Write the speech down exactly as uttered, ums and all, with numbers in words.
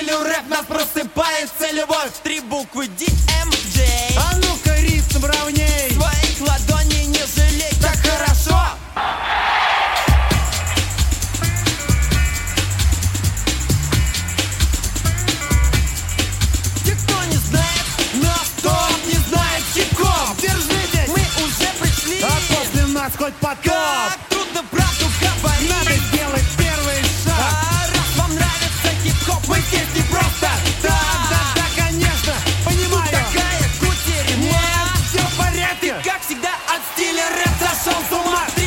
стилю рэп нас просыпается любовь. Три буквы ди эм джей. А ну-ка ритм ровней. Своих ладоней не жалей, так хорошо. Те, кто не знает, нас топ не знает хип-хоп. Держитесь, Мы уже пришли. а после нас хоть потоп. Как трудно правду говорить. Надо сделать первый шаг. А раз вам нравится хип-хоп, мы здесь не просто Да, так. да, да, конечно, понимаю. Такая кутерьма. Нет, все в порядке. Как всегда от стиля рэп сошел с ума. Ты